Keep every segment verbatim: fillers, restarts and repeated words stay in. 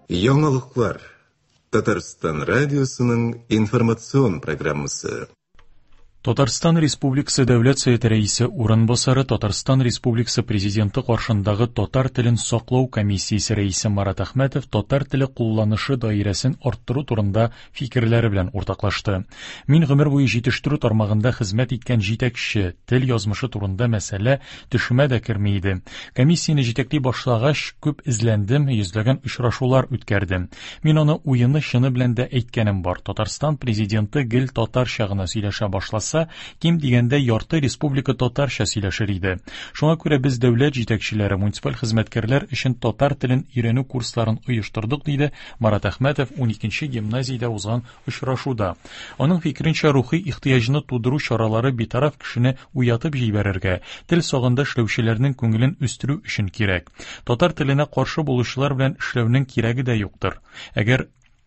Яңалыклар. Татарстан радиосының информацион программасы. Татарстан Республикасы Дәүләт Советы рәисе урынбасары Татарстан Республикасы Президенты каршындагы татар телен саклау комиссиясе рәисе Марат Әхмәтов татар теле кулланышы даирәсен арттыру турында фикерләре белән уртаклашты. Мин гомер буе җитештерү тармагында хезмәт иткән җитәкче, тел язмышы турында мәсьәлә төшемә дә керми иде. Комиссияне җитәкли башлагач күп эзләндем, йөзләгән очрашулар үткәрдем. Мин аны уены чыны белән дә әйткәнем бар. Татарстан Президенты гел татарча гына сөйләшә башласа, ким дигәндә ярты республика татарча сөйләшер иде. Шуңа күрә без дәүләт җитәкчеләре, муниципаль хезмәткәрләр өчен татар телен өйрәнү курсларын оештырдык, диде Марат Әхмәтов уникенче гимназиядә узган очрашуда. Аның фикеренчә, рухи ихтыяҗны тудыру чаралары битараф кешене уятып җибәрергә, тел сагында эшләүчеләрнең күңелен үстерү өчен кирәк. Татар теленә каршы булучылар белән эшләүнең кирәге дә юктыр. Әгәр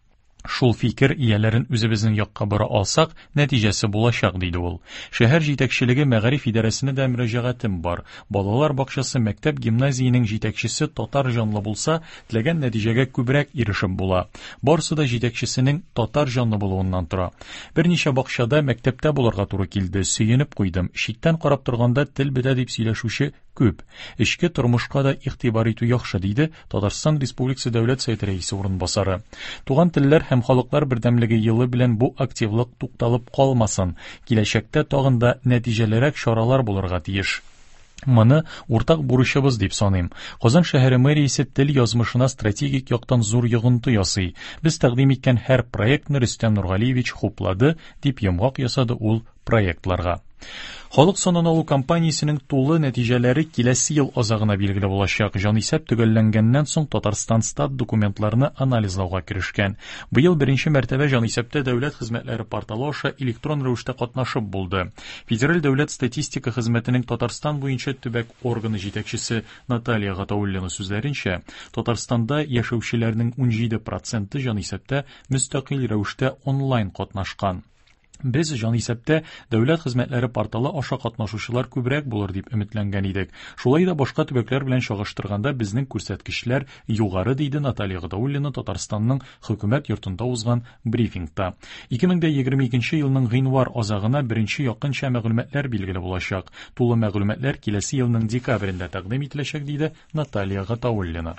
шул фикер ияләрен үзебезнең якка бара алсак, нәтиҗәсе булачак, диде ул. Шәһәр җитәкчелеге мәгариф идарәсенә дә мөрәҗәгатем бар. Балалар бакчасы, мәктәп, гимназиянең җитәкчесе татар җанлы булса, теләгән нәтиҗәгә күбрәк ирешеп була. Барысы да җитәкчесенең татар җанлы булуыннан тора. Берничә бакчада, мәктәптә булырга туры килде. Сөенеп куйдым. Читтән карап торганда тел бетә дип сөйләшүче күп. Эчке тормышка да игътибар итү яхшы, диде Татарстан Республикасы Дәүләт Советы рәисе урынбасары. Туган телләр һәм халыклар бердәмлеге елы белән бу активлык тукталып калмасын. Киләчәктә тагын да нәтиҗәлерәк чаралар булырга тиеш. Моны уртак бурычыбыз дип саныйм. Казан шәһәре мэриясе тел язмышына стратегик яктан зур йогынты ясый. Без тәкъдим иткән һәр проектны Рөстәм Нургалиевич хуплады, дип йомгак ясады ул проектларга. Халык санын алу кампаниясенең тулы нәтиҗәләре киләсе ел азагына билгеле булачак. Җанисәп төгәлләнгәннән соң Татарстан стат документларны анализлауга кирешкән. Быел беренче мәртәбә җанисәптә дәүләт хезмәтләре порталы аша электрон рәвештә катнашып булды. Федераль дәүләт статистика хезмәтенең Татарстан буенча төбәк органы җитәкчесе Наталья Гатауллина сүзләренчә, Татарстанда яшәүчеләрнең унҗиде проценты җанисәптә мөстәкыйль рәвештә онлайн катнашкан. Без җанисәптә дәүләт хезмәтләре порталы аша катнашучылар күбрәк булыр дип өметләнгән идек. Шулай да башка төбәкләр белән чагыштырганда безнең күрсәткечләр югары, диде Наталья Гатауллина Татарстанның хөкүмәт йортында узган брифингта. ике мең егерме икенче елның гыйнвар азагына беренче якынча мәгълүматлар билгеле булачак. Тулы мәгълүматлар киләсе елның декабрендә тәкъдим ителәчәк, диде Наталья Гатауллина.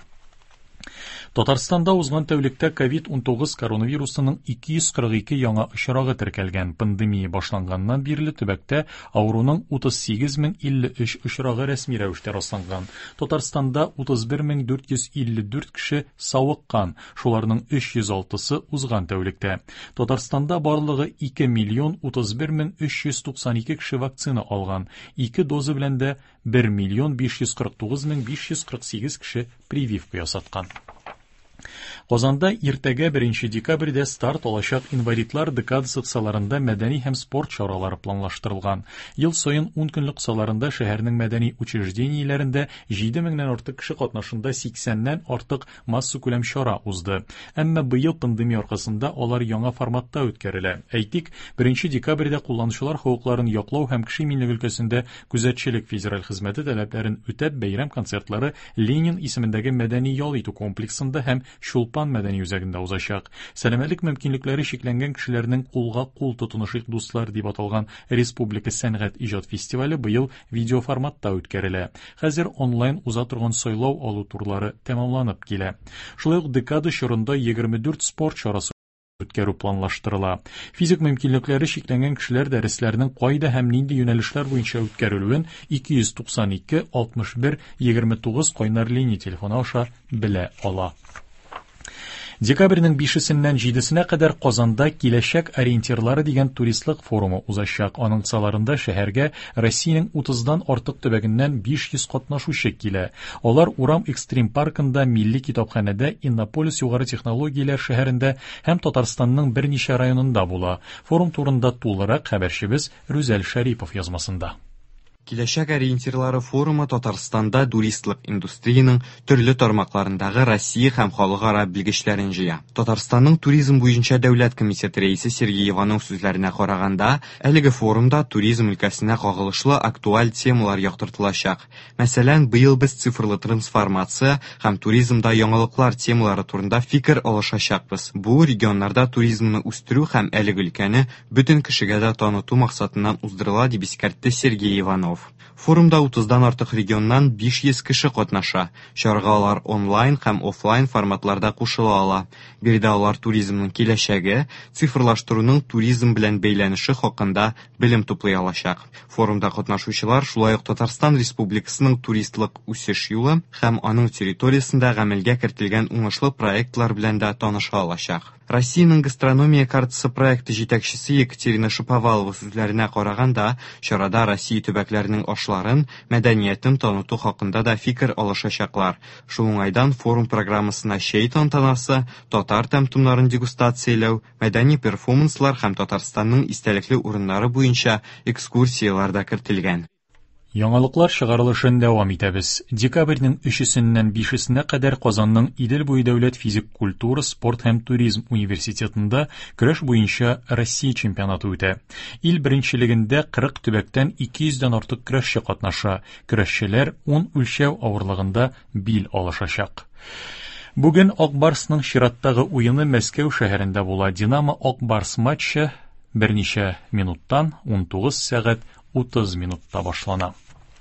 Татарстанда узган тәүлектә ковид-унтугыз коронавирусының ике йөз кырык ике яңа очрагы теркәлгән. Пандемия башланганнан бирле төбәктә ауруның утыз сигез мең илле өч очрагы рәсми рәвештә расланган. Татарстанда утыз бер мең дүрт йөз илле дүрт кеше савыккан, шуларның өч йөз алтысы узган тәүлектә. Татарстанда барлыгы ике миллион утыз бер мең өч йөз туксан ике кеше вакцина алган. Ике доза белән дә бер миллион биш йөз кырык тугыз мең биш йөз кырык сигез кеше прививка ясаткан. Казанда иртәгә беренче декабрьдә старт алачак инвалидлар декадасы кысаларында мәдәни һәм спорт чаралары планлаштырылган. Ел саен ун көнлек кысаларында шәһәрнең мәдәни учреждениеләрендә җиде меңнән артык кеше катнашында сиксәннән артык масса күләм чара узды. Әмма быел пандемия аркасында алар яңа форматта үткәрелә. Әйтик, беренче декабрьдә кулланучылар хокукларын яклау һәм кеше иминлеге өлкәсендә күзәтчелек федераль хезмәте таләпләрен үтәп бәйрәм концертлары Ленин исемендәге мәдәни ял итү комплексында һәм Шулпан мәдәни үзәгендә узачак. Сәламәтлек мөмкинлекләре шикләнгән кешеләрнең кулга кул тотынышык дуслар дип аталган Республика сәнгать иҗат фестивале быел видеоформатта үткәрелә. Хәзер онлайн уза торган сайлау алу турлары тәмамланып килә. Шулай ук декада чорында егерме дүрт спорт чарасы үткәрү планлаштырыла. Физик мөмкинлекләре шикләнгән кешеләр дәресләрнең кайда һәм нинди юнәлешләр буенча үткәрелүен ике йөз туксан ике алтмыш бер егерме тугыз кайнар линия телефоны аша белә ала. Декабрьнең бишесеннән җидесенә кадәр Казанда киләчәк ориентирлары дигән туристлык форумы узачак. Аның кысаларында шәһәргә Россиянең утыздан артык төбәгеннән биш йөз катнашучы килә. Алар Урам экстрим паркында, Милли китапханәдә, Иннополис югары технологияләр шәһәрендә һәм Татарстанның берничә районында була. Форум турында тулырак хәбәрчебез Рүзәл Шәрипов язмасында. Киләчәк ориентирлары форумы Татарстанда туристлык индустрияның төрле тармакларындагы Россия һәм халыкара белгечләрен җыя. Татарстанның туризм буенча дәүләт комитеты рәисе Сергей Иванов сүзләренә караганда, әлеге форумда туризм өлкәсенә кагылышлы актуаль темалар яктыртылачак. Мәсәлән, быел без цифрлы трансформация һәм туризмда яңалыклар темалары турында фикер алышачакбыз. Бу регионнарда туризмны үстерү һәм әлеге өлкәне бөтен кешегә дә таныту максатыннан уздырыла, дип искәртте Сергей Иванов. Форумда утыздан артык регионнан биш йөз кеше катнаша. Чарага алар онлайн һәм офлайн форматларда кушыла ала. Биредә алар туризмның киләчәге, цифрлаштыруның туризм белән бәйләнеше хакында белем туплый алачак. Форумда катнашучылар шулай ук Татарстан Республикасының туристлык үсеш юлы һәм аның территориясендә гамәлгә кертелгән уңышлы проектлар белән дә таныша алачак. Россиянең гастрономия картасы проекты җитәкчесе Екатерина Шаповалова сүзләренә караганда, чарада Россия төбәкләренең ашларын, мәдәниятен таныту хакында да фикер алышачаклар. Шул уңайдан форум программасына чәй тантанасы, татар тәмтумнарын дегустацияләү, мәдәни перформанслар һәм Татарстанның истәлекле урыннары буенча экскурсиялар да кертелгән. Яңалыклар чыгарылышын дәвам итәбез. Декабрьнең өченнән бишенчесенә кадәр Казанның Идел буе дәүләт физик культура, спорт һәм туризм университетында көрәш буенча Россия чемпионаты үтә. Ил беренчелегендә кырык төбәктән ике йөздән артык көрәшче катнаша. Көрәшчеләр ун үлчәү авырлыгында бил алышачак. Бүген Ак Барсның чираттагы уены Мәскәү шәһәрендә була. Динамо Ак Барс матчы берничә минуттан ун тугыз сәгать утыз минутта башлана.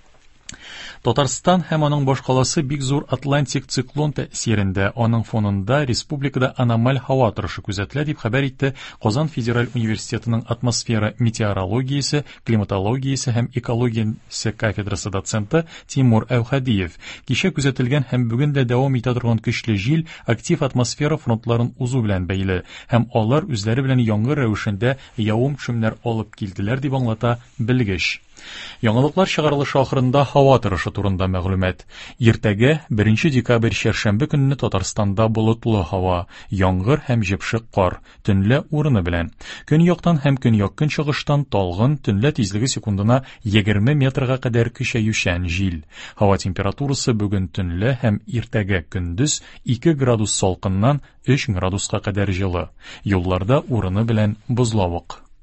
Татарстан һәм аның башкаласы бик зур Атлантик циклон тәэсирендә, аның фонында республикада аномаль һава торышы күзәтелә, дип хәбәр итте Казан федераль университетының атмосфера метеорологиясе, климатологиясе һәм экологиясе кафедрасы доценты Тимур Әүхәдиев. Кичә күзәтелгән һәм бүген дә дәвам итә торган көчле җил актив атмосфера фронтларын узу белән бәйле, һәм алар үзләре белән яңгыр рәвешендә явым-төшемнәр алып килделәр, дип аңлата белгеч. Яңалыклар чыгарылышы ахырында һава торышы турында мәгълүмат. Иртәгә беренче декабрь чәршәмбе көнне Татарстанда болытлы һава, яңгыр һәм җепшек кар, төнлә урыны белән. Көньяктан һәм көньяк-көнчыгыштан талгын, төнлә тизлеге секундына егерме метрга кадәр көчәючән җил. Һава температурасы бүген төнлә һәм иртәгә көндез ике градус салкыннан өч градуска кадәр җылы. Юлларда урыны белән бозлавык.